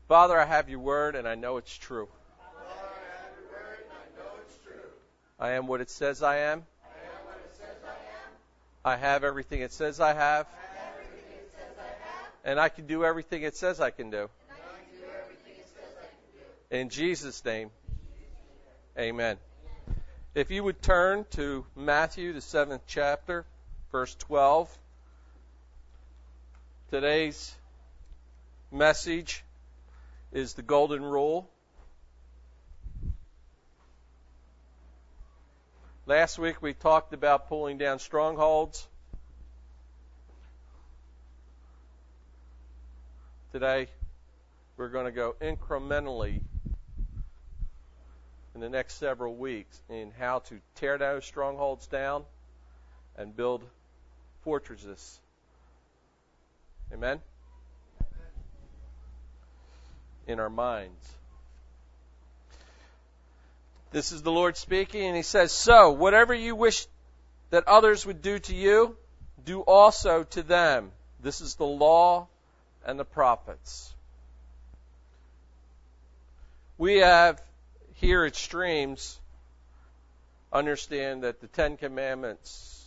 Father, I have your word, and I know it's true. I am what it says I am. I have everything it says I have. And I can do everything it says I can do. In Jesus' name, amen. If you would turn to Matthew, the 7th chapter, verse 12. Today's message is the golden rule. Last week we talked about pulling down strongholds. Today we're going to go incrementally in the next several weeks in how to tear those strongholds down and build fortresses. Amen? In our minds. This is the Lord speaking, and He says, "So, whatever you wish that others would do to you, do also to them. This is the law and the prophets." We have here at Streams understand that the 10 Commandments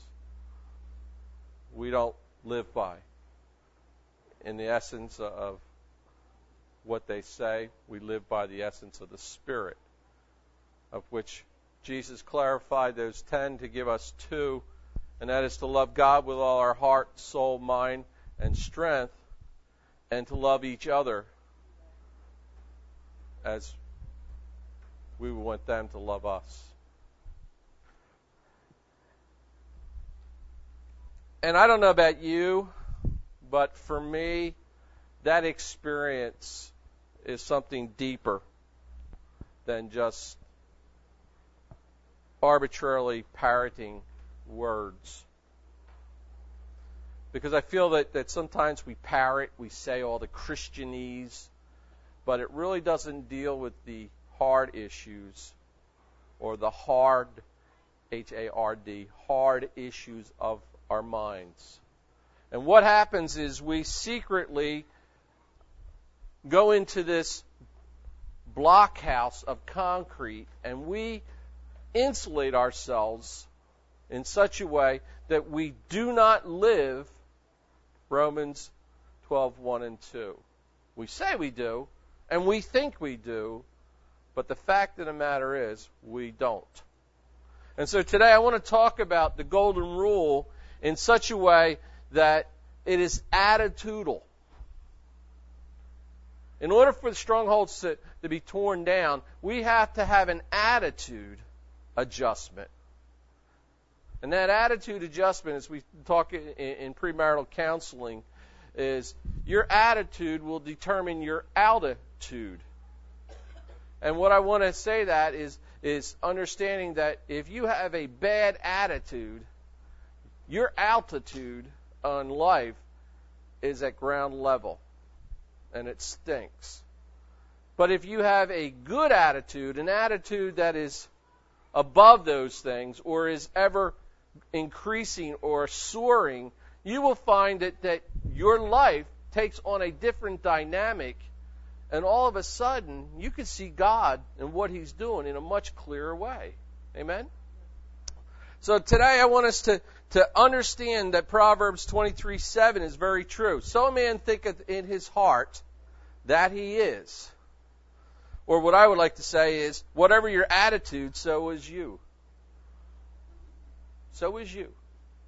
we don't live by. In the essence of what they say, we live by the essence of the Spirit, of which Jesus clarified those 10 to give us 2, and that is to love God with all our heart, soul, mind, and strength, and to love each other as we would want them to love us. And I don't know about you, but for me, that experience is something deeper than just arbitrarily parroting words. Because I feel that sometimes we parrot, we say all the Christianese, but it really doesn't deal with the hard issues or the hard, H-A-R-D, hard issues of our minds. And what happens is we secretly go into this blockhouse of concrete and we insulate ourselves in such a way that we do not live Romans 12:1 and 2. We say we do, and we think we do, but the fact of the matter is we don't. And so today I want to talk about the golden rule in such a way that it is attitudinal. In order for the strongholds to be torn down, we have to have an attitude adjustment. And that attitude adjustment, as we talk in premarital counseling, is your attitude will determine your altitude. And what I want to say that is understanding that if you have a bad attitude, your altitude on life is at ground level, and it stinks. But if you have a good attitude, an attitude that is above those things or is ever increasing or soaring, you will find that your life takes on a different dynamic, and all of a sudden you can see God and what He's doing in a much clearer way. Amen? So today I want us to understand that Proverbs 23:7 is very true. So a man thinketh in his heart that he is. Or what I would like to say is, whatever your attitude, so is you. So is you.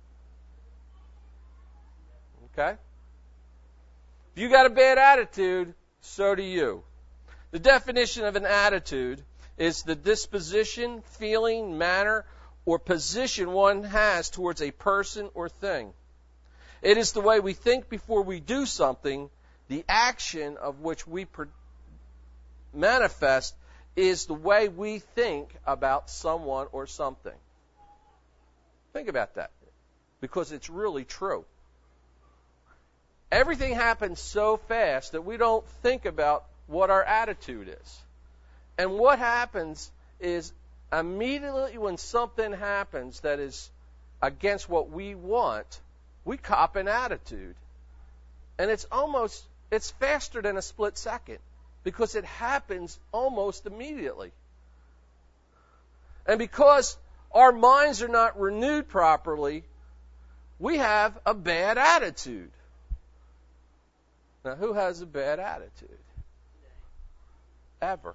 Okay? If you got a bad attitude, so do you. The definition of an attitude is the disposition, feeling, manner, or position one has towards a person or thing. It is the way we think before we do something. The action of which we manifest is the way we think about someone or something. Think about that, because it's really true. Everything happens so fast that we don't think about what our attitude is. And what happens is immediately when something happens that is against what we want, we cop an attitude. And it's faster than a split second. because it happens almost immediately. And because our minds are not renewed properly, we have a bad attitude. Now, who has a bad attitude? Ever.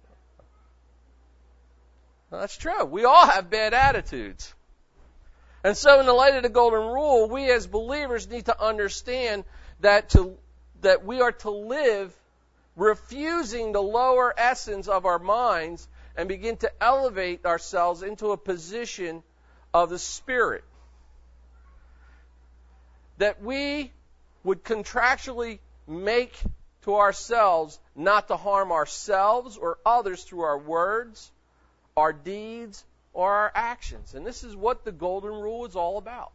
Well, that's true. We all have bad attitudes. And so in the light of the Golden Rule, we as believers need to understand that we are to live refusing the lower essence of our minds and begin to elevate ourselves into a position of the Spirit. That we would contractually make to ourselves not to harm ourselves or others through our words, our deeds, or our actions. And this is what the Golden Rule is all about.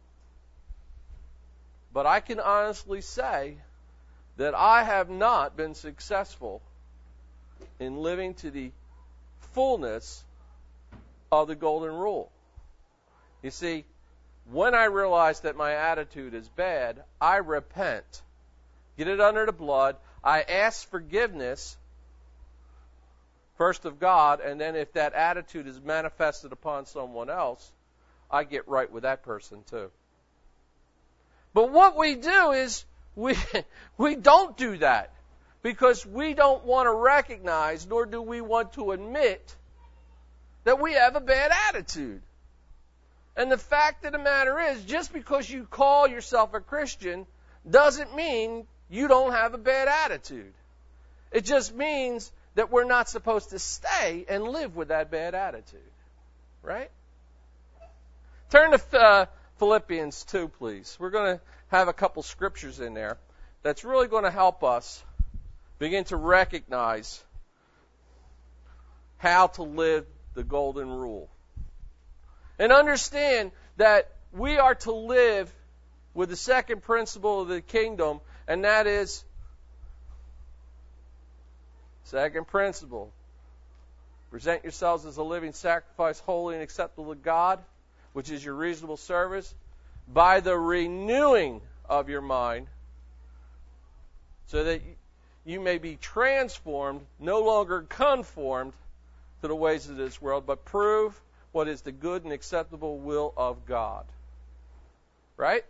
But I can honestly say that I have not been successful in living to the fullness of the Golden Rule. You see, when I realize that my attitude is bad, I repent. Get it under the blood. I ask forgiveness, first of God, and then if that attitude is manifested upon someone else, I get right with that person too. But what we do is we don't do that because we don't want to recognize, nor do we want to admit that we have a bad attitude. And the fact of the matter is, just because you call yourself a Christian doesn't mean you don't have a bad attitude. It just means that we're not supposed to stay and live with that bad attitude. Right? Turn to Philippians 2, please. We're going to have a couple scriptures in there that's really going to help us begin to recognize how to live the Golden Rule. And understand that we are to live with the second principle of the kingdom, and that is, second principle, present yourselves as a living sacrifice, holy and acceptable to God, which is your reasonable service, by the renewing of your mind, so that you may be transformed, no longer conformed to the ways of this world, but prove what is the good and acceptable will of God. Right?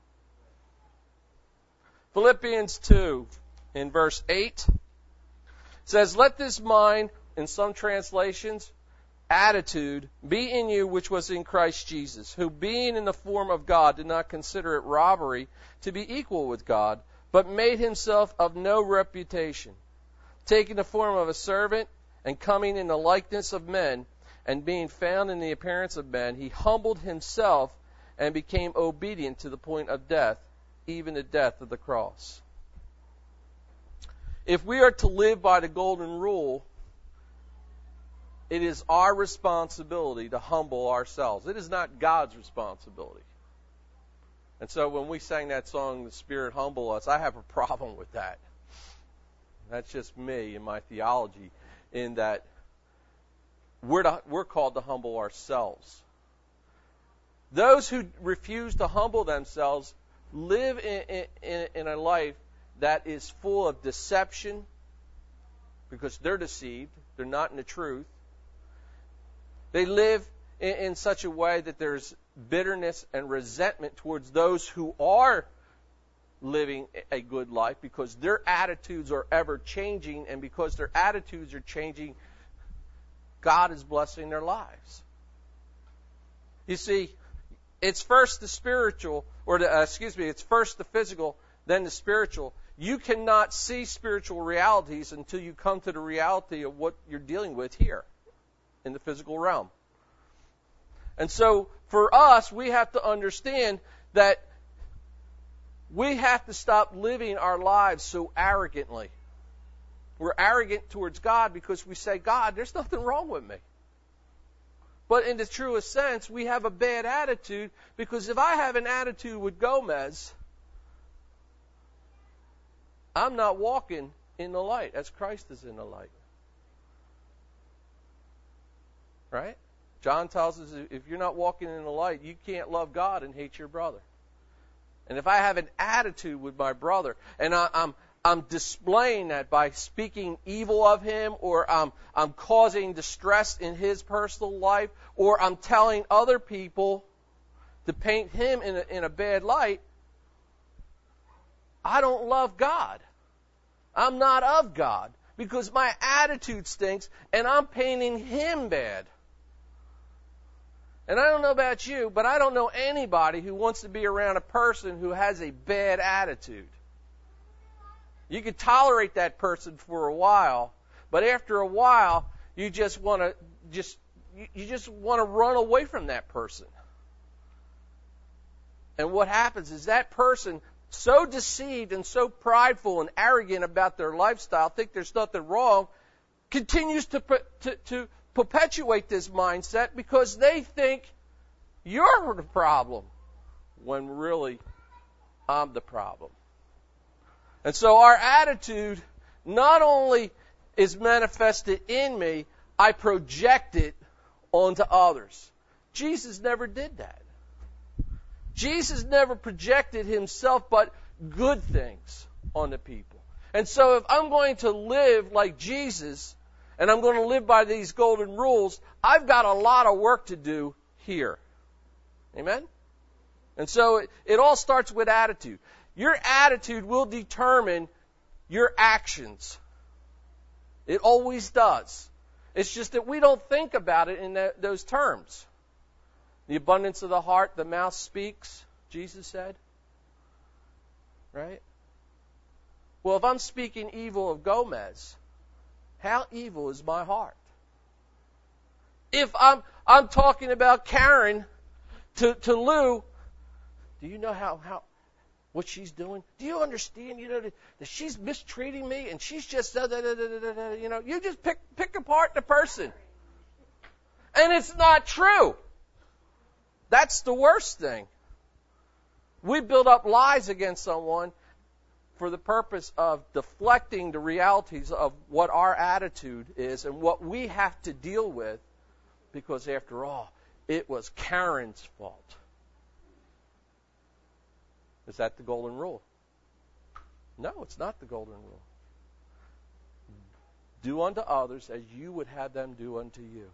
Philippians 2, in verse 8, says, "Let this mind," in some translations, attitude, "be in you which was in Christ Jesus, who being in the form of God did not consider it robbery to be equal with God, but made himself of no reputation, taking the form of a servant and coming in the likeness of men, and being found in the appearance of men, he humbled himself and became obedient to the point of death, even the death of the cross." If we are to live by the Golden Rule, it is our responsibility to humble ourselves. It is not God's responsibility. And so when we sang that song, "The Spirit Humble Us," I have a problem with that. That's just me and my theology, in that we're called to humble ourselves. Those who refuse to humble themselves live in a life that is full of deception, because they're deceived. They're not in the truth. They live in such a way that there's bitterness and resentment towards those who are living a good life, because their attitudes are ever changing, and because their attitudes are changing, God is blessing their lives. You see, it's first the spiritual, it's first the physical, then the spiritual. You cannot see spiritual realities until you come to the reality of what you're dealing with here in the physical realm. And so, for us, we have to understand that we have to stop living our lives so arrogantly. We're arrogant towards God because we say, "God, there's nothing wrong with me." But in the truest sense, we have a bad attitude, because if I have an attitude with Gomez, I'm not walking in the light as Christ is in the light. Right? John tells us, if you're not walking in the light, you can't love God and hate your brother. And if I have an attitude with my brother, and I'm I'm displaying that by speaking evil of him, or I'm causing distress in his personal life, or I'm telling other people to paint him in a bad light, I don't love God. I'm not of God, because my attitude stinks and I'm painting him bad. And I don't know about you, but I don't know anybody who wants to be around a person who has a bad attitude. You can tolerate that person for a while, but after a while, you just want to run away from that person. And what happens is that person, so deceived and so prideful and arrogant about their lifestyle, think there's nothing wrong, continues to perpetuate this mindset because they think you're the problem, when really I'm the problem. And so our attitude not only is manifested in me, I project it onto others. Jesus never did that. Jesus never projected himself but good things on the people. And so if I'm going to live like Jesus, and I'm going to live by these golden rules, I've got a lot of work to do here. Amen? And so it all starts with attitude. Your attitude will determine your actions. It always does. It's just that we don't think about it in those terms. The abundance of the heart, the mouth speaks, Jesus said. Right? Well, if I'm speaking evil of Gomez, how evil is my heart? If I'm talking about Karen to Lou, do you know how what she's doing? Do you understand? That she's mistreating me and she's just you just pick apart the person, and it's not true. That's the worst thing. We build up lies against someone for the purpose of deflecting the realities of what our attitude is and what we have to deal with, because after all, it was Karen's fault. Is that the golden rule? No, it's not the golden rule. Do unto others as you would have them do unto you.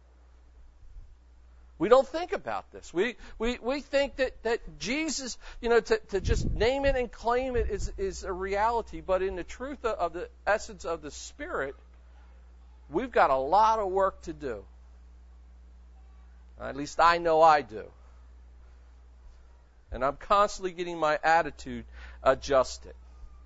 We don't think about this. We think that Jesus, to just name it and claim it is a reality. But in the truth of the essence of the Spirit, we've got a lot of work to do. At least I know I do. And I'm constantly getting my attitude adjusted.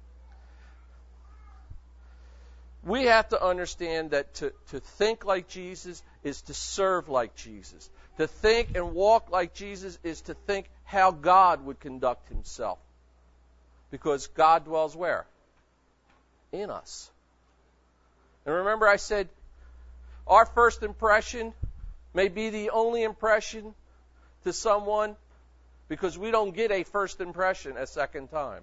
We have to understand that to think like Jesus is to serve like Jesus. To think and walk like Jesus is to think how God would conduct himself. Because God dwells where? In us. And remember I said, our first impression may be the only impression to someone, because we don't get a first impression a second time.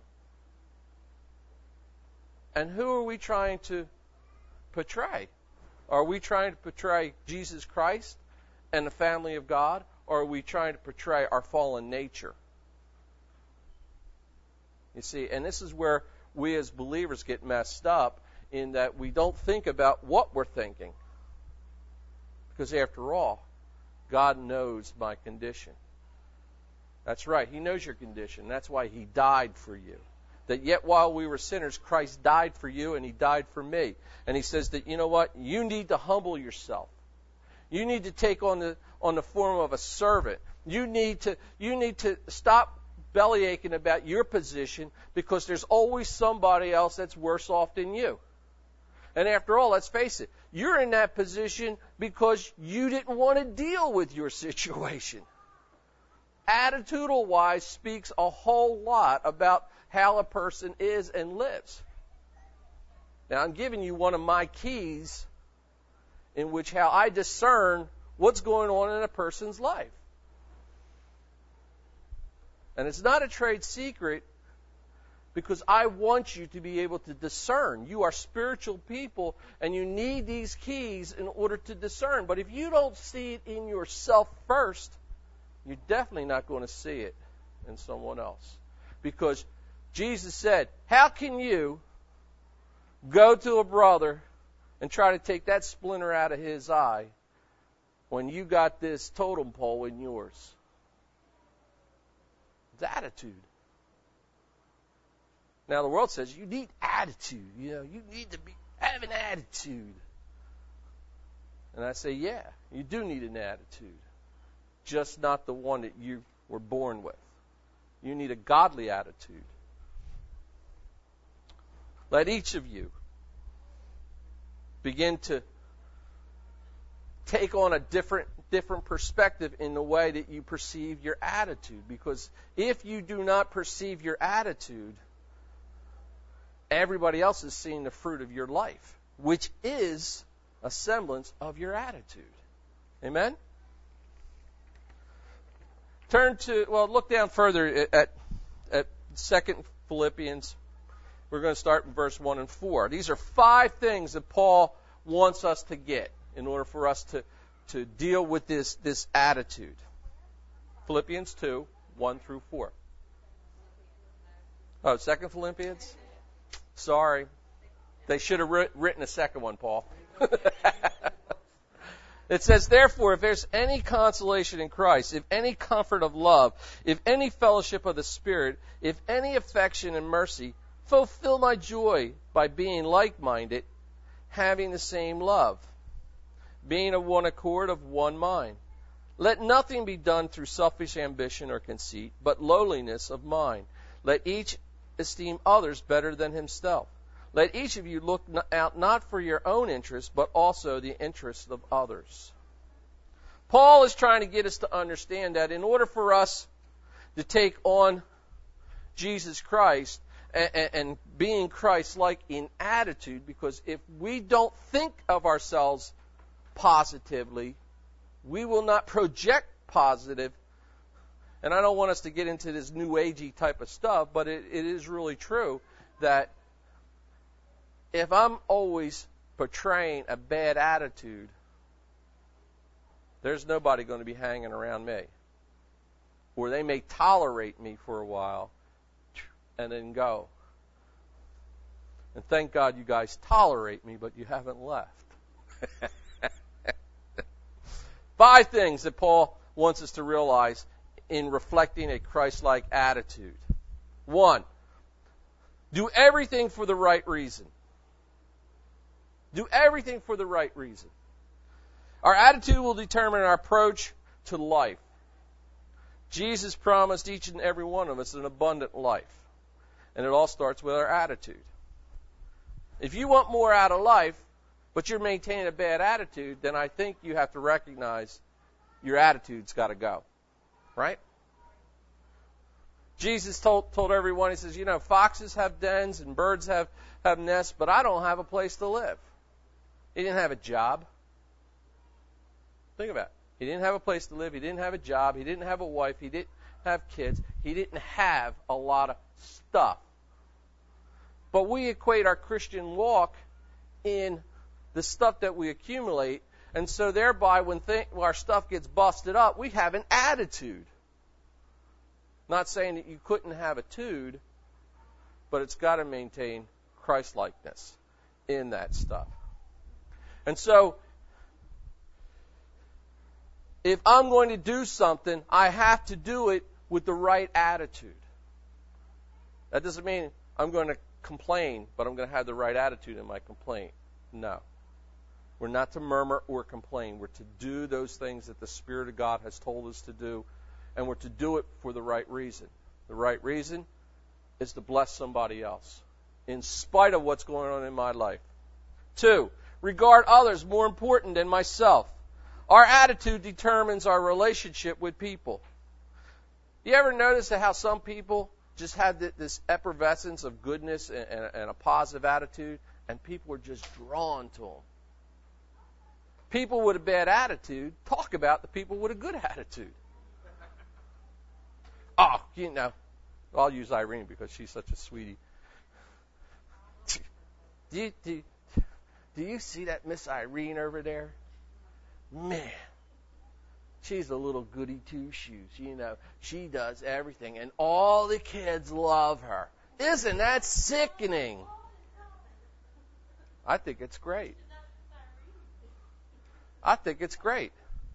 And who are we trying to portray? Are we trying to portray Jesus Christ and the family of God, or are we trying to portray our fallen nature? You see, and this is where we as believers get messed up, in that we don't think about what we're thinking. Because after all, God knows my condition. That's right, He knows your condition. That's why He died for you. That yet while we were sinners, Christ died for you and He died for me. And He says that, you know what? You need to humble yourself. You need to take on the form of a servant. You need to stop bellyaching about your position, because there's always somebody else that's worse off than you. And after all, let's face it, you're in that position because you didn't want to deal with your situation. Attitudinal-wise speaks a whole lot about how a person is and lives. Now, I'm giving you one of my keys in which how I discern what's going on in a person's life. And it's not a trade secret, because I want you to be able to discern. You are spiritual people, and you need these keys in order to discern. But if you don't see it in yourself first, you're definitely not going to see it in someone else. Because Jesus said, how can you go to a brother and try to take that splinter out of his eye when you got this totem pole in yours? It's attitude. Now the world says you need attitude. You need to have an attitude. And I say, yeah, you do need an attitude. Just not the one that you were born with. You need a godly attitude. Let each of you begin to take on a different perspective in the way that you perceive your attitude. Because if you do not perceive your attitude, everybody else is seeing the fruit of your life, which is a semblance of your attitude. Amen? Look down further at 2 Philippians. We're going to start in verse 1 and 4. These are 5 things that Paul wants us to get in order for us to deal with this attitude. Philippians 2, 1 through 4. Oh, 2 Philippians? Sorry. They should have written a second one, Paul. It says, therefore, if there's any consolation in Christ, if any comfort of love, if any fellowship of the Spirit, if any affection and mercy, fulfill my joy by being like-minded, having the same love, being of one accord, of one mind. Let nothing be done through selfish ambition or conceit, but lowliness of mind. Let each esteem others better than himself. Let each of you look out not for your own interests, but also the interests of others. Paul is trying to get us to understand that in order for us to take on Jesus Christ and being Christ-like in attitude, because if we don't think of ourselves positively, we will not project positive. And I don't want us to get into this new agey type of stuff, but it is really true that if I'm always portraying a bad attitude, there's nobody going to be hanging around me. Or they may tolerate me for a while and then go. And thank God you guys tolerate me, but you haven't left. 5 things that Paul wants us to realize in reflecting a Christ-like attitude. 1, do everything for the right reason. Do everything for the right reason. Our attitude will determine our approach to life. Jesus promised each and every one of us an abundant life. And it all starts with our attitude. If you want more out of life, but you're maintaining a bad attitude, then I think you have to recognize your attitude's got to go. Right? Jesus told everyone, he says, foxes have dens and birds have nests, but I don't have a place to live. He didn't have a job. Think about it. He didn't have a place to live. He didn't have a job. He didn't have a wife. He didn't have kids. He didn't have a lot of stuff. But we equate our Christian walk in the stuff that we accumulate, and so thereby when our stuff gets busted up, we have an attitude. Not saying that you couldn't have a tude, but it's got to maintain Christ-likeness in that stuff. And so, if I'm going to do something, I have to do it with the right attitude. That doesn't mean I'm going to complain, but I'm going to have the right attitude in my complaint. No. We're not to murmur or complain. We're to do those things that the Spirit of God has told us to do, and we're to do it for the right reason. The right reason is to bless somebody else, in spite of what's going on in my life. 2, regard others more important than myself. Our attitude determines our relationship with people. You ever notice how some people just have this effervescence of goodness and a positive attitude, and people are just drawn to them? People with a bad attitude talk about the people with a good attitude. Oh, I'll use Irene because she's such a sweetie. Do you see that Miss Irene over there? Man, she's a little goody two-shoes. She does everything, and all the kids love her. Isn't that sickening? I think it's great. I think it's great.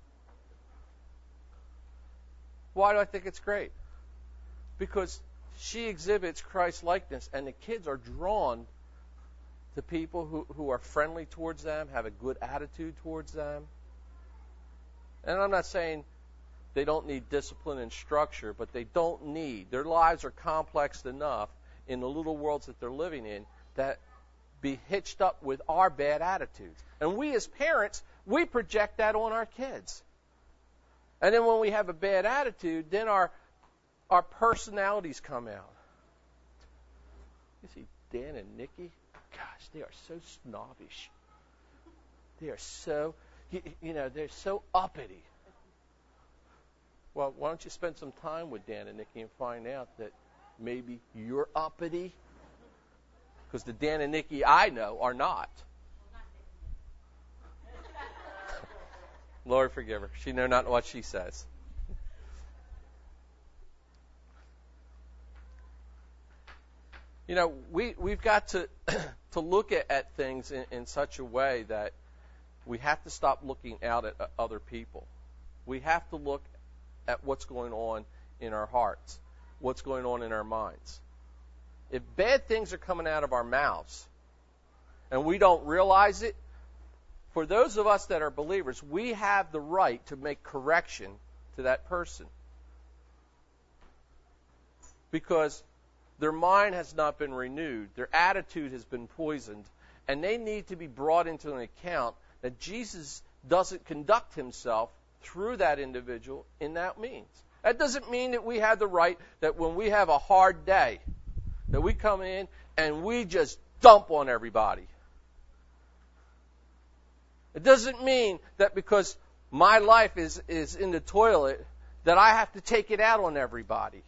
Why do I think it's great? Because she exhibits Christ's likeness, and the kids are drawn to people who are friendly towards them, have a good attitude towards them. And I'm not saying they don't need discipline and structure, but they don't need. Their lives are complex enough in the little worlds that they're living in that be hitched up with our bad attitudes. And we as parents, we project that on our kids. And then when we have a bad attitude, then our personalities come out. You see Dan and Nikki? Gosh, they are so snobbish. They are so, they're so uppity. Well, why don't you spend some time with Dan and Nikki and find out that maybe you're uppity? Because the Dan and Nikki I know are not. Lord forgive her. She know not what she says. We've got to look at things in such a way that we have to stop looking out at other people. We have to look at what's going on in our hearts, what's going on in our minds. If bad things are coming out of our mouths and we don't realize it, for those of us that are believers, we have the right to make correction to that person. Because their mind has not been renewed, their attitude has been poisoned, and they need to be brought into an account that Jesus doesn't conduct himself through that individual in that means. That doesn't mean that we have the right that when we have a hard day, that we come in and we just dump on everybody. It doesn't mean that because my life is in the toilet that I have to take it out on everybody.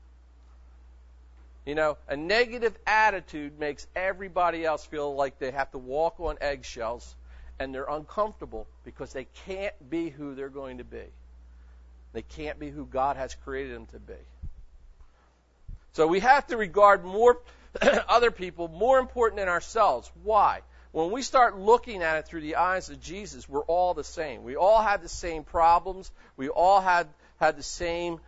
A negative attitude makes everybody else feel like they have to walk on eggshells, and they're uncomfortable because they can't be who they're going to be. They can't be who God has created them to be. So we have to regard more other people more important than ourselves. Why? When we start looking at it through the eyes of Jesus, we're all the same. We all have the same problems. We all had the same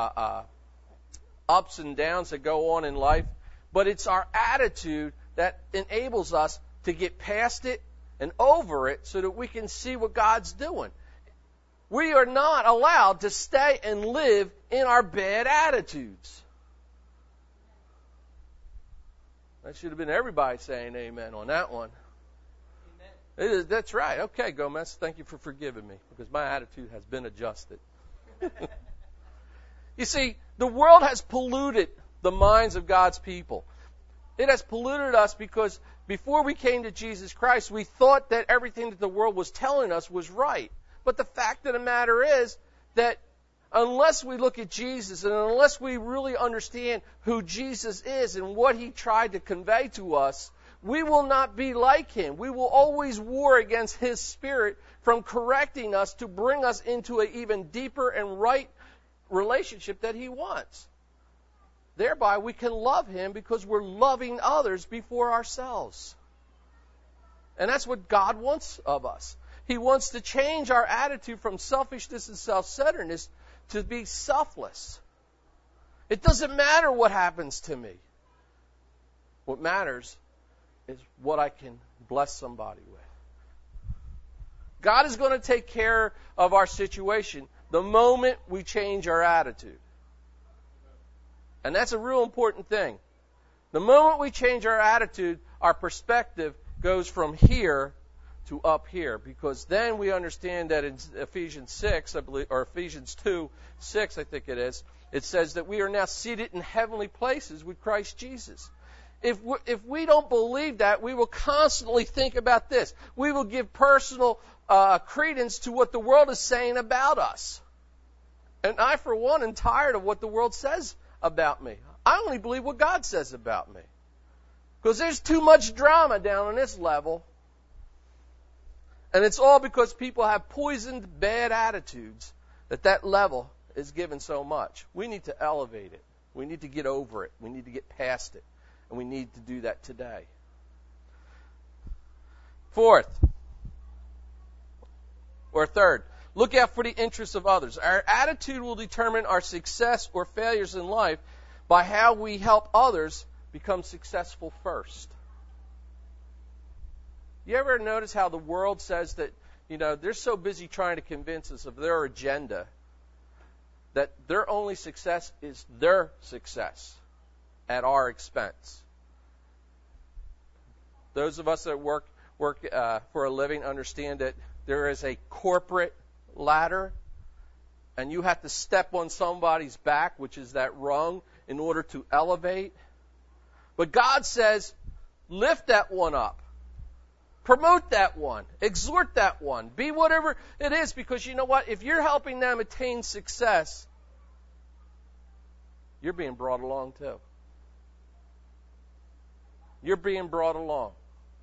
ups and downs that go on in life. But it's our attitude that enables us to get past it and over it so that we can see what God's doing. We are not allowed to stay and live in our bad attitudes. That should have been everybody saying amen on that one. Amen. That's right. Okay, Gomez, thank you for forgiving me because my attitude has been adjusted. You see, the world has polluted the minds of God's people. It has polluted us because before we came to Jesus Christ, we thought that everything that the world was telling us was right. But the fact of the matter is that unless we look at Jesus and unless we really understand who Jesus is and what he tried to convey to us, we will not be like him. We will always war against his spirit from correcting us to bring us into an even deeper and right relationship that he wants. Thereby we can love him because we're loving others before ourselves. And that's what God wants of us. He wants to change our attitude from selfishness and self-centeredness to be selfless. It doesn't matter what happens to me. What matters is what I can bless somebody with. God is going to take care of our situation the moment we change our attitude. And that's a real important thing. The moment we change our attitude, our perspective goes from here to up here, because then we understand that in Ephesians 6, I believe, or Ephesians 2:6, I think it is, it says that we are now seated in heavenly places with Christ Jesus. If we don't believe that, we will constantly think about this. We will give personal credence to what the world is saying about us. And I, for one, am tired of what the world says about me. I only believe what God says about me. Because there's too much drama down on this level. And it's all because people have poisoned bad attitudes that level is given so much. We need to elevate it. We need to get over it. We need to get past it. And we need to do that today. Fourth, or third, look out for the interests of others. Our attitude will determine our success or failures in life by how we help others become successful first. You ever notice how the world says that, they're so busy trying to convince us of their agenda that their only success is their success at our expense? Those of us that work for a living understand that there is a corporate ladder, and you have to step on somebody's back, which is that rung, in order to elevate. But God says, lift that one up. Promote that one. Exhort that one. Be whatever it is, because you know what? If you're helping them attain success, you're being brought along too. You're being brought along.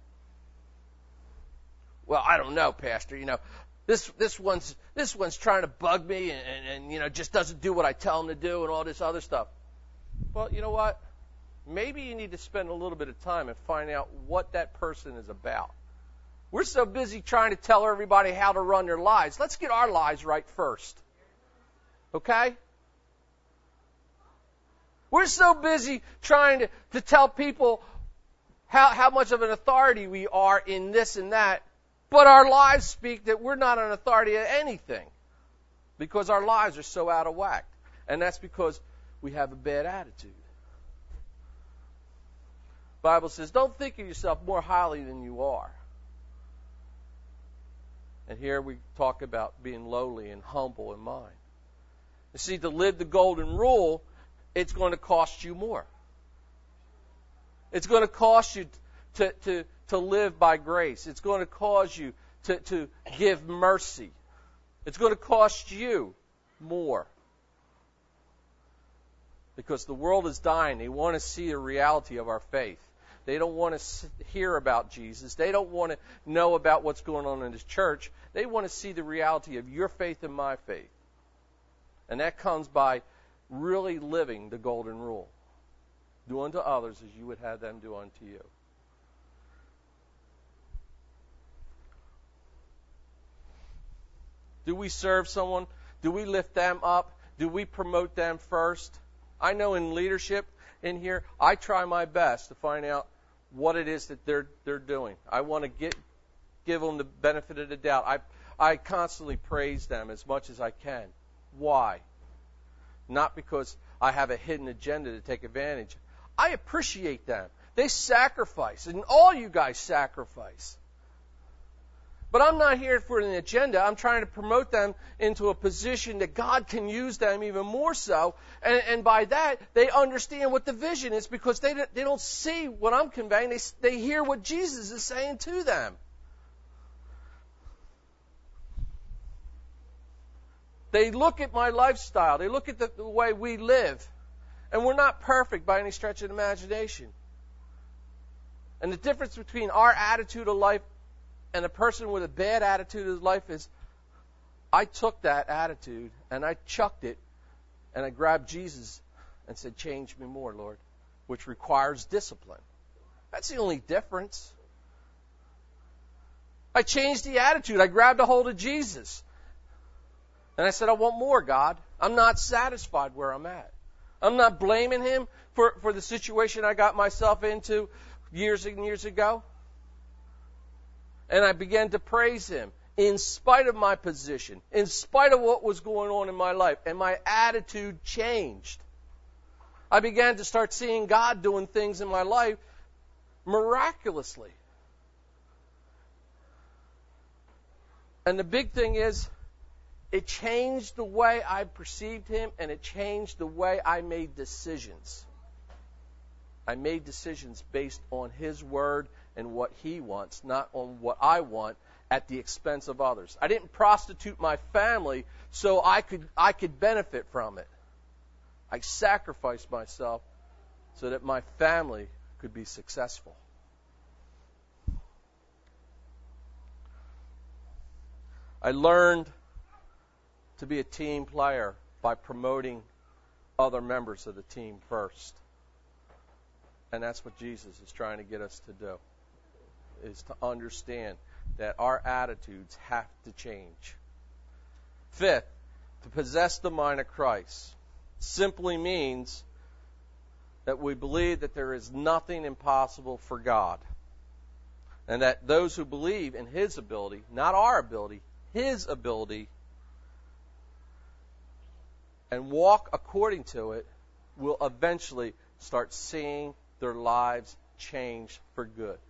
Well, I don't know, Pastor. This one's trying to bug me and just doesn't do what I tell him to do and all this other stuff. Well, you know what? Maybe you need to spend a little bit of time and find out what that person is about. We're so busy trying to tell everybody how to run their lives. Let's get our lives right first. Okay? We're so busy trying to tell people how much of an authority we are in this and that, but our lives speak that we're not an authority at anything because our lives are so out of whack. And that's because we have a bad attitude. The Bible says, don't think of yourself more highly than you are. And here we talk about being lowly and humble in mind. You see, to live the golden rule, it's going to cost you more. It's going to cost you to live by grace. It's going to cause you to give mercy. It's going to cost you more. Because the world is dying. They want to see the reality of our faith. They don't want to hear about Jesus. They don't want to know about what's going on in this church. They want to see the reality of your faith and my faith. And that comes by really living the golden rule. Do unto others as you would have them do unto you. Do we serve someone? Do we lift them up? Do we promote them first? I know in leadership in here, I try my best to find out what it is that they're doing. I want to give them the benefit of the doubt. I constantly praise them as much as I can. Why? Not because I have a hidden agenda to take advantage. I appreciate them. They sacrifice, and all you guys sacrifice. But I'm not here for an agenda. I'm trying to promote them into a position that God can use them even more so. And by that, they understand what the vision is because they don't see what I'm conveying. They hear what Jesus is saying to them. They look at my lifestyle. They look at the way we live. And we're not perfect by any stretch of the imagination. And the difference between our attitude of life and a person with a bad attitude of life is, I took that attitude and I chucked it and I grabbed Jesus and said, change me more, Lord, which requires discipline. That's the only difference. I changed the attitude. I grabbed a hold of Jesus. And I said, I want more, God. I'm not satisfied where I'm at. I'm not blaming Him for the situation I got myself into years and years ago. And I began to praise Him in spite of my position, in spite of what was going on in my life. And my attitude changed. I began to start seeing God doing things in my life miraculously. And the big thing is, it changed the way I perceived Him, and it changed the way I made decisions. I made decisions based on His Word and what He wants, not on what I want at the expense of others. I didn't prostitute my family so I could benefit from it. I sacrificed myself so that my family could be successful. I learned to be a team player by promoting other members of the team first. And that's what Jesus is trying to get us to do. is to understand that our attitudes have to change. Fifth, to possess the mind of Christ simply means that we believe that there is nothing impossible for God. And that those who believe in His ability, not our ability, His ability, and walk according to it, will eventually start seeing their lives change for good.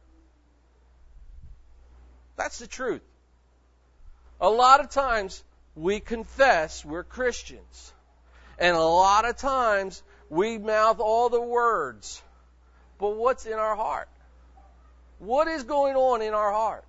That's the truth. A lot of times we confess we're Christians. And a lot of times we mouth all the words. But what's in our heart? What is going on in our heart?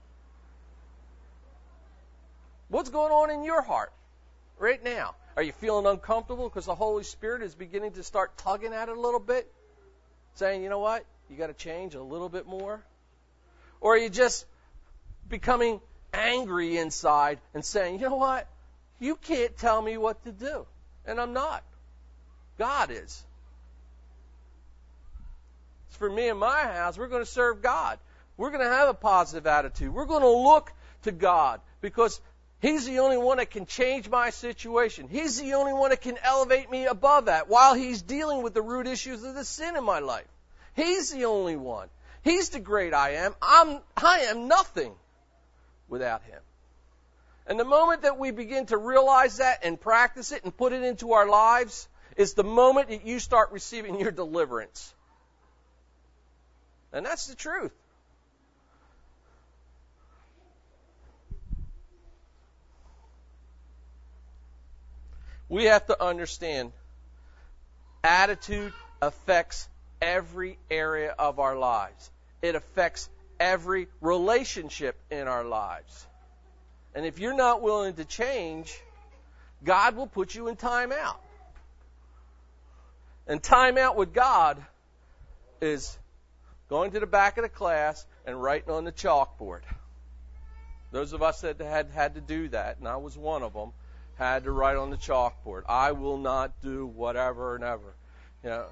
What's going on in your heart right now? Are you feeling uncomfortable because the Holy Spirit is beginning to start tugging at it a little bit? Saying, you know what? You got to change a little bit more? Or are you just becoming angry inside and saying, you know what? You can't tell me what to do. And I'm not. God is. For me and my house, we're going to serve God. We're going to have a positive attitude. We're going to look to God because He's the only one that can change my situation. He's the only one that can elevate me above that while He's dealing with the root issues of the sin in my life. He's the only one. He's the great I am. I am nothing without Him. And the moment that we begin to realize that and practice it and put it into our lives is the moment that you start receiving your deliverance. And that's the truth. We have to understand attitude affects every area of our lives. It affects every relationship in our lives. And if you're not willing to change, God will put you in timeout. And timeout with God is going to the back of the class and writing on the chalkboard. Those of us that had to do that, and I was one of them, had to write on the chalkboard, I will not do whatever and ever. You know.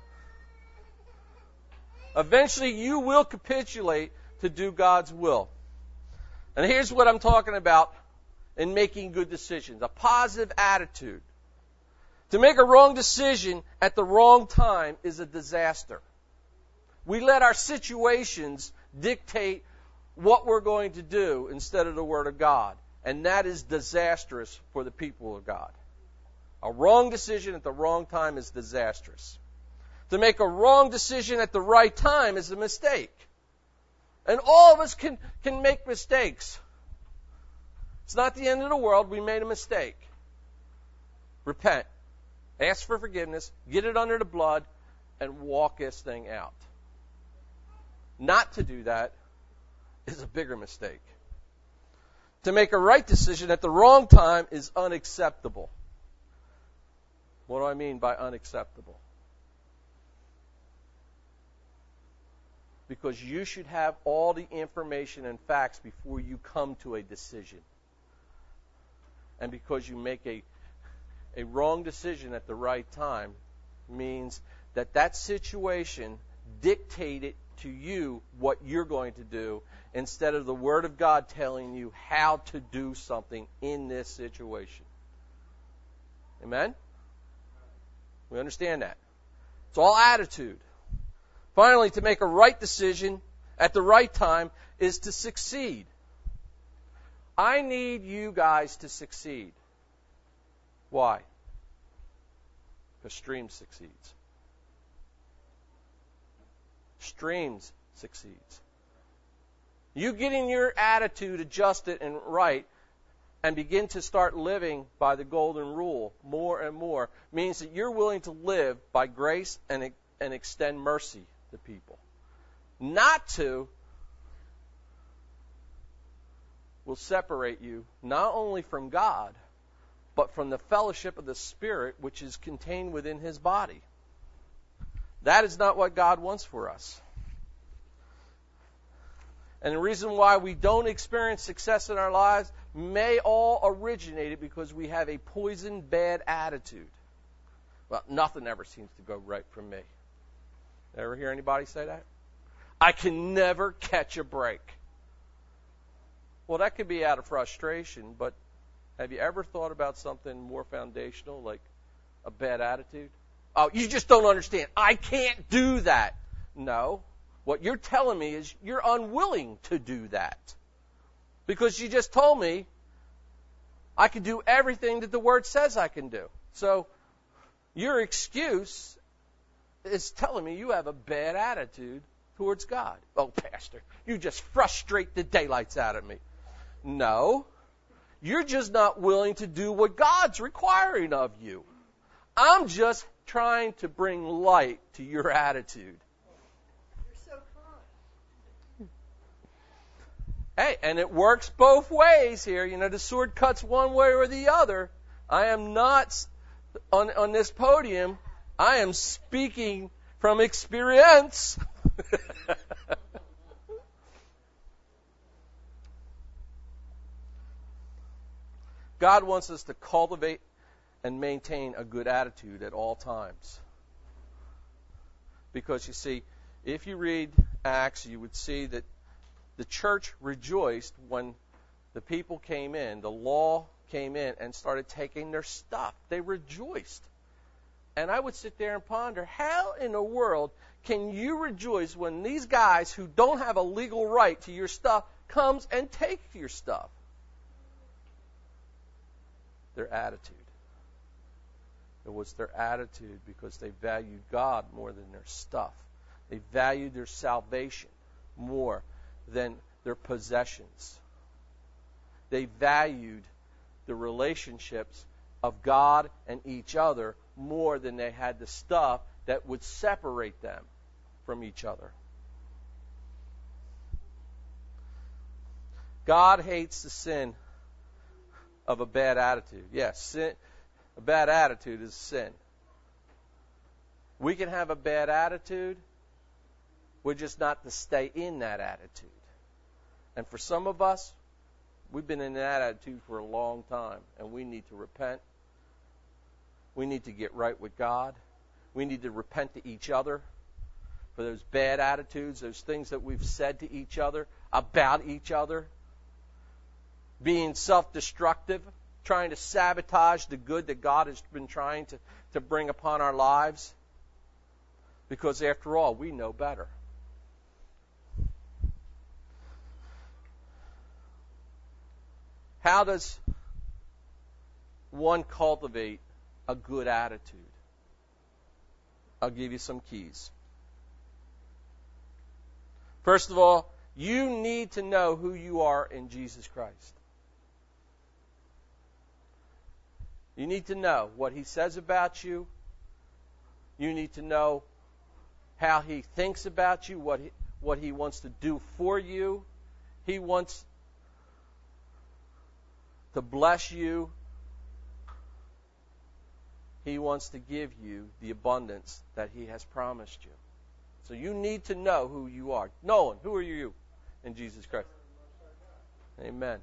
Eventually you will capitulate to do God's will. And here's what I'm talking about in making good decisions. A positive attitude. To make a wrong decision at the wrong time is a disaster. We let our situations dictate what we're going to do instead of the Word of God. And that is disastrous for the people of God. A wrong decision at the wrong time is disastrous. To make a wrong decision at the right time is a mistake. And all of us can make mistakes. It's not the end of the world. We made a mistake. Repent. Ask for forgiveness. Get it under the blood. And walk this thing out. Not to do that is a bigger mistake. To make a right decision at the wrong time is unacceptable. What do I mean by unacceptable? Because you should have all the information and facts before you come to a decision. And because you make a wrong decision at the right time means that situation dictated to you what you're going to do instead of the Word of God telling you how to do something in this situation. Amen? We understand that. It's all attitude. Finally, to make a right decision at the right time is to succeed. I need you guys to succeed. Why? Because Streams succeeds. Streams succeeds. You getting your attitude adjusted and right and begin to start living by the golden rule more and more means that you're willing to live by grace and extend mercy to people. Not to will separate you not only from God, but from the fellowship of the Spirit which is contained within His body. That is not what God wants for us. And the reason why we don't experience success in our lives may all originate because we have a poisoned, bad attitude. Well, nothing ever seems to go right for me. Ever hear anybody say that? I can never catch a break. Well, that could be out of frustration, but have you ever thought about something more foundational, like a bad attitude? Oh, you just don't understand. I can't do that. No. What you're telling me is you're unwilling to do that. Because you just told me I can do everything that the Word says I can do. So your excuse is telling me you have a bad attitude towards God. Oh, Pastor, you just frustrate the daylights out of me. No. You're just not willing to do what God's requiring of you. I'm just trying to bring light to your attitude. You're so kind. Hey, and it works both ways here. You know, the sword cuts one way or the other. I am not, on this podium, I am speaking from experience. God wants us to cultivate and maintain a good attitude at all times. Because you see, if you read Acts, you would see that the church rejoiced when the people came in, the law came in and started taking their stuff. They rejoiced. And I would sit there and ponder, how in the world can you rejoice when these guys who don't have a legal right to your stuff comes and take your stuff? Their attitude. It was their attitude because they valued God more than their stuff. They valued their salvation more than their possessions. They valued the relationships of God and each other more than they had the stuff that would separate them from each other. God hates the sin of a bad attitude. Yes, sin, a bad attitude is sin. We can have a bad attitude. We're just not to stay in that attitude. And for some of us, we've been in that attitude for a long time, and we need to repent. We need to get right with God. We need to repent to each other for those bad attitudes, those things that we've said to each other, about each other. Being self-destructive, trying to sabotage the good that God has been trying to bring upon our lives. Because after all, we know better. How does one cultivate a good attitude? I'll give you some keys. First of all, you need to know who you are in Jesus Christ. You need to know what He says about you. You need to know how He thinks about you, what He wants to do for you. He wants to bless you. He wants to give you the abundance that He has promised you. So you need to know who you are. Nolan, who are you in Jesus Christ? Amen.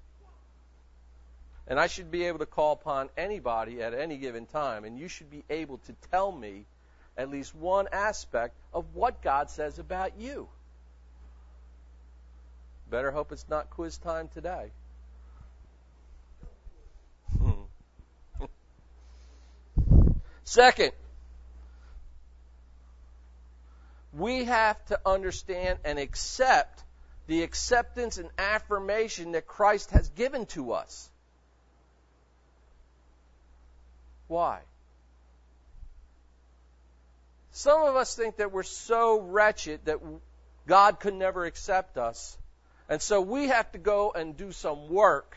And I should be able to call upon anybody at any given time, and you should be able to tell me at least one aspect of what God says about you. Better hope it's not quiz time today. Second, we have to understand and accept the acceptance and affirmation that Christ has given to us. Why? Some of us think that we're so wretched that God could never accept us. And so we have to go and do some work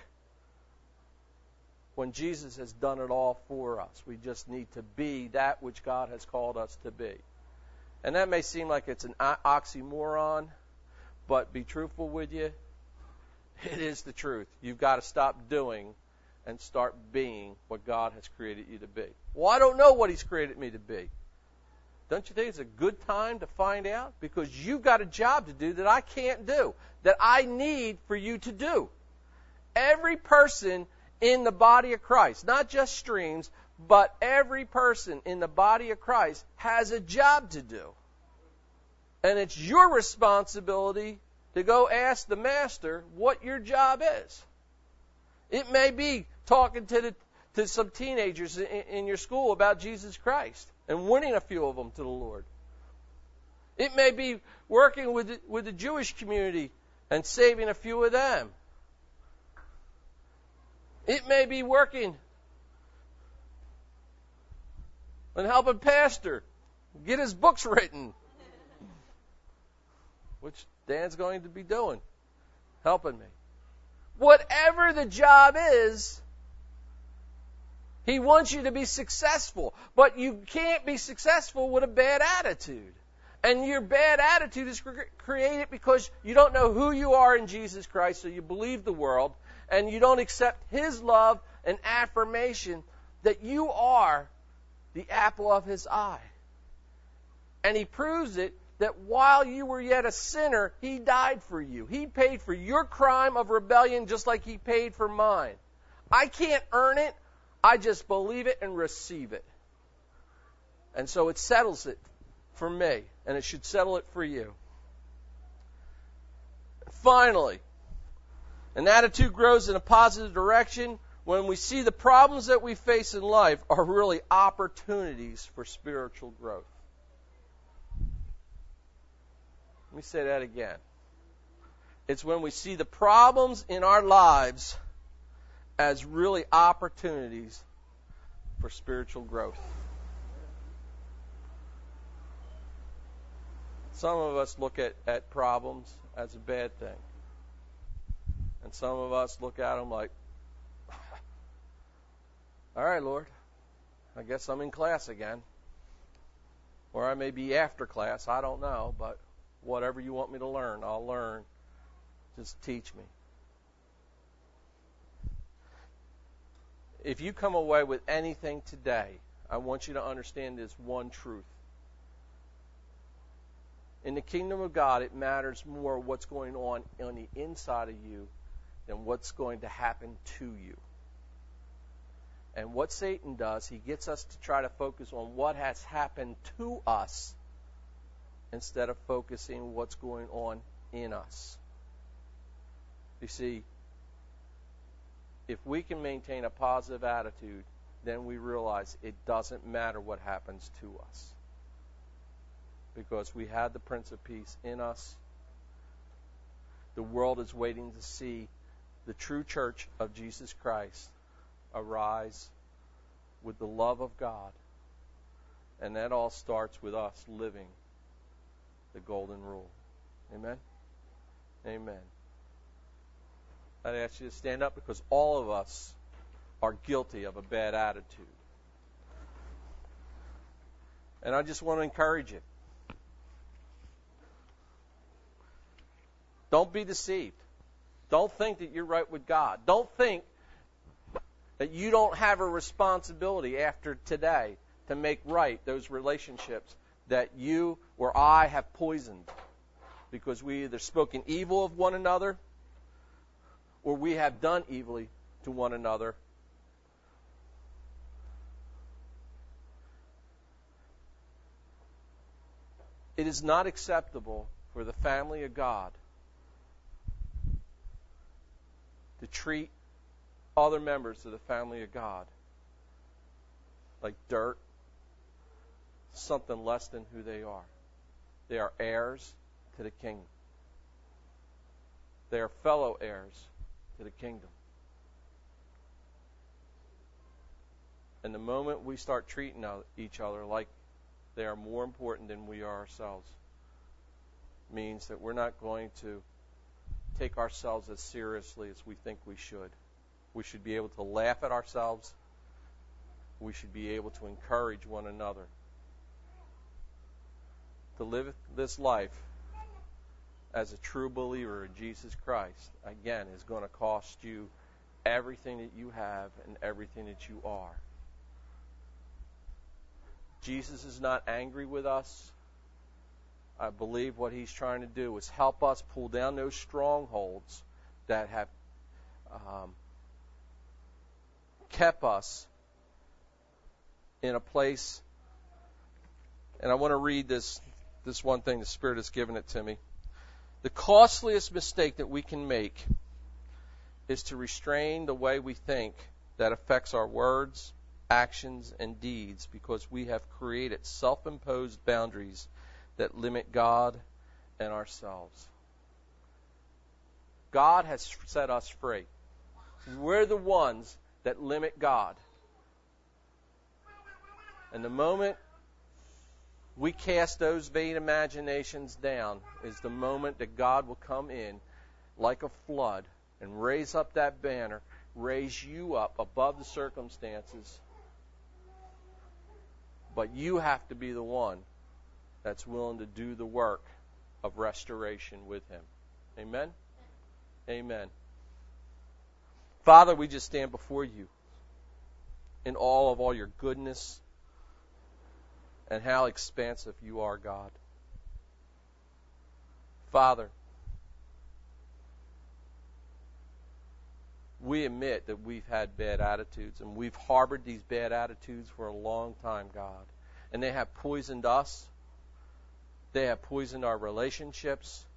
when Jesus has done it all for us. We just need to be that which God has called us to be. And that may seem like it's an oxymoron, but be truthful with you, it is the truth. You've got to stop doing and start being what God has created you to be. Well, I don't know what He's created me to be. Don't you think it's a good time to find out? Because you've got a job to do that I can't do, that I need for you to do. Every person in the body of Christ, not just Streams, but every person in the body of Christ has a job to do. And it's your responsibility to go ask the master what your job is. It may be talking to some teenagers in your school about Jesus Christ and winning a few of them to the Lord. It may be working with the Jewish community and saving a few of them. It may be working and helping pastor get his books written, which Dan's going to be doing, helping me. Whatever the job is, he wants you to be successful. But you can't be successful with a bad attitude. And your bad attitude is created because you don't know who you are in Jesus Christ, so you believe the world, and you don't accept His love and affirmation that you are the apple of His eye. And He proves it that while you were yet a sinner, He died for you. He paid for your crime of rebellion just like He paid for mine. I can't earn it. I just believe it and receive it. And so it settles it for me, and it should settle it for you. Finally, an attitude grows in a positive direction when we see the problems that we face in life are really opportunities for spiritual growth. Let me say that again. It's when we see the problems in our lives as really opportunities for spiritual growth. Some of us look at problems as a bad thing. And some of us look at them like, all right, Lord, I guess I'm in class again. Or I may be after class, I don't know, but whatever you want me to learn, I'll learn. Just teach me. If you come away with anything today, I want you to understand this one truth. In the kingdom of God, it matters more what's going on the inside of you than what's going to happen to you. And what Satan does, he gets us to try to focus on what has happened to us instead of focusing what's going on in us. You see, if we can maintain a positive attitude, then we realize it doesn't matter what happens to us. Because we had the Prince of Peace in us. The world is waiting to see the true church of Jesus Christ arise with the love of God. And that all starts with us living the golden rule. Amen? Amen. I'd ask you to stand up because all of us are guilty of a bad attitude. And I just want to encourage you. Don't be deceived. Don't think that you're right with God. Don't think that you don't have a responsibility after today to make right those relationships that you or I have poisoned because we either spoken evil of one another or we have done evilly to one another. It is not acceptable for the family of God to treat other members of the family of God like dirt, something less than who they are. They are heirs to the kingdom. They are fellow heirs to the kingdom. And the moment we start treating each other like they are more important than we are ourselves, means that we're not going to take ourselves as seriously as we think we should. We should be able to laugh at ourselves. We should be able to encourage one another. To live this life as a true believer in Jesus Christ, again, is going to cost you everything that you have and everything that you are. Jesus is not angry with us. I believe what He's trying to do is help us pull down those strongholds that have kept us in a place. And I want to read this one thing. The Spirit has given it to me. The costliest mistake that we can make is to restrain the way we think that affects our words, actions, and deeds because we have created self-imposed boundaries that limit God and ourselves. God has set us free. We're the ones that limit God. And the moment we cast those vain imaginations down is the moment that God will come in like a flood and raise up that banner, raise you up above the circumstances. But you have to be the one that's willing to do the work of restoration with Him. Amen? Amen. Father, we just stand before you in awe of all your goodness and how expansive you are, God. Father, we admit that we've had bad attitudes, and we've harbored these bad attitudes for a long time, God. And they have poisoned us. They have poisoned our relationships.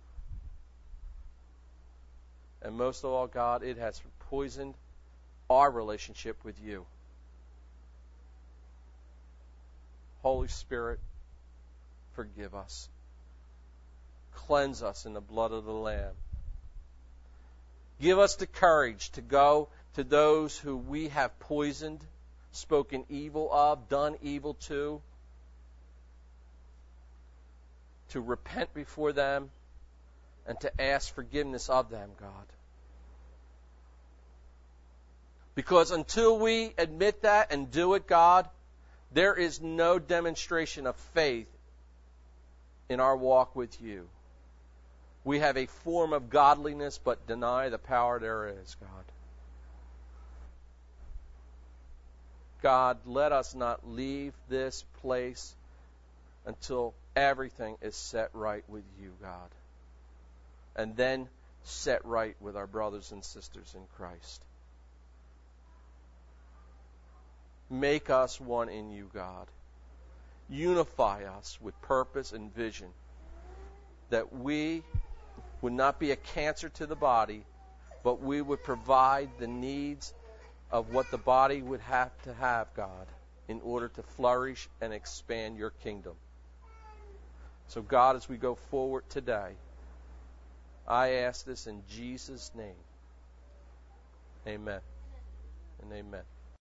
And most of all, God, it has poisoned our relationship with you. Holy Spirit, forgive us. Cleanse us in the blood of the Lamb. Give us the courage to go to those who we have poisoned, spoken evil of, done evil to repent before them and to ask forgiveness of them, God. Because until we admit that and do it, God, there is no demonstration of faith in our walk with you. We have a form of godliness but deny the power there is, God. God, let us not leave this place until everything is set right with you, God. And then set right with our brothers and sisters in Christ. Make us one in you, God. Unify us with purpose and vision, that we would not be a cancer to the body, but we would provide the needs of what the body would have to have, God, in order to flourish and expand your kingdom. So, God, as we go forward today, I ask this in Jesus' name. Amen and amen.